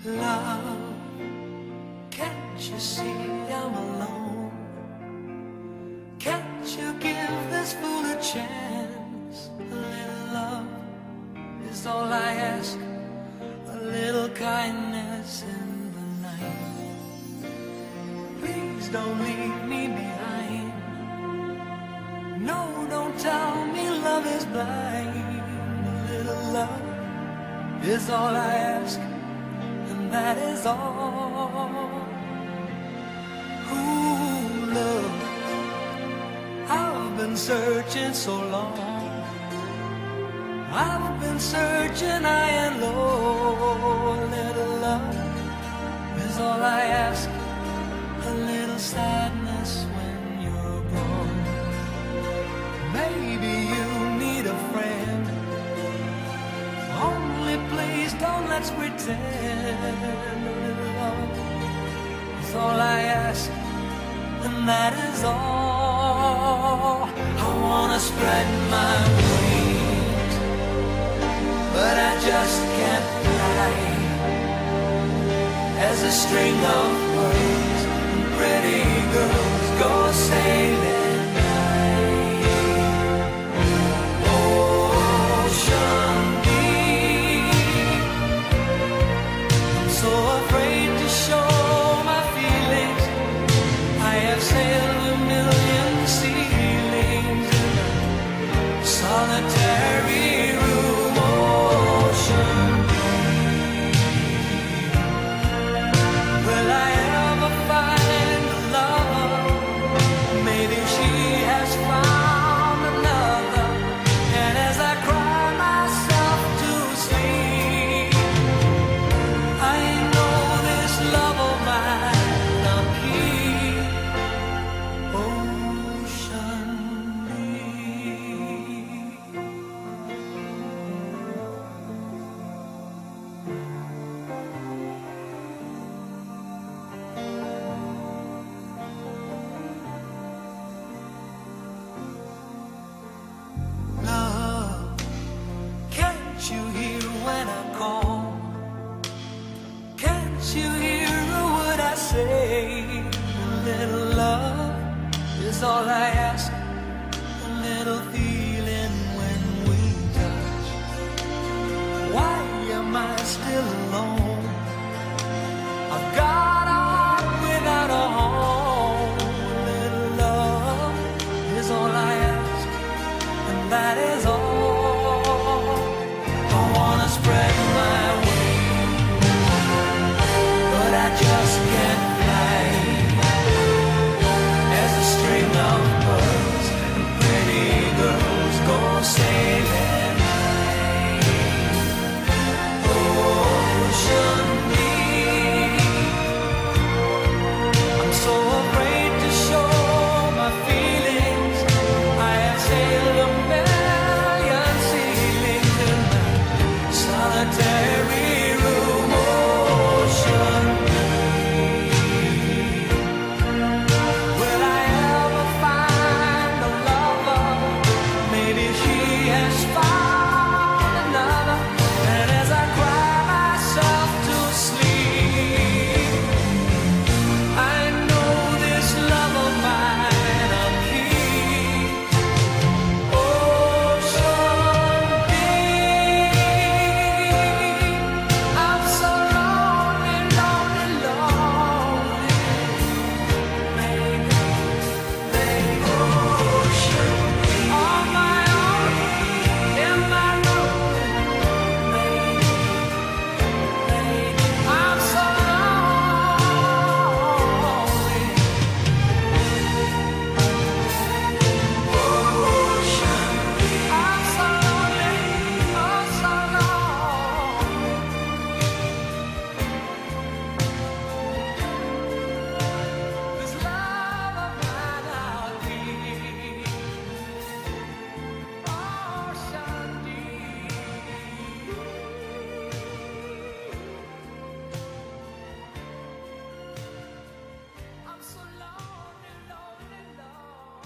Love, can't you see I'm alone? Can't you give this fool a chance? A little love is all I ask, a little kindness in the night. Please don't leave me behind. No, don't tell me love is blind. A little love is all I ask, and that is all. Ooh, love, I've been searching so long. I've been searching high and low. A little love is all I ask, a little sadness when you're gone. Maybe you need a friend. Only please don't let's pretend. A little love is all I ask, and that is all. I wanna spread my wings, but I just can't fly. As a string of pearls and pretty girls go sailing high. Ocean deep, I'm so afraid to show my feelings. I have sailed a million ceilings in a solitary room. Ocean deep, will I ever find a lover? Maybe she has found another. And as I cry myself to sleep, I know this love of mine I'll keep. Ocean deep. Love, can't you hear when I call? Can't you hear what I say? A little love is all I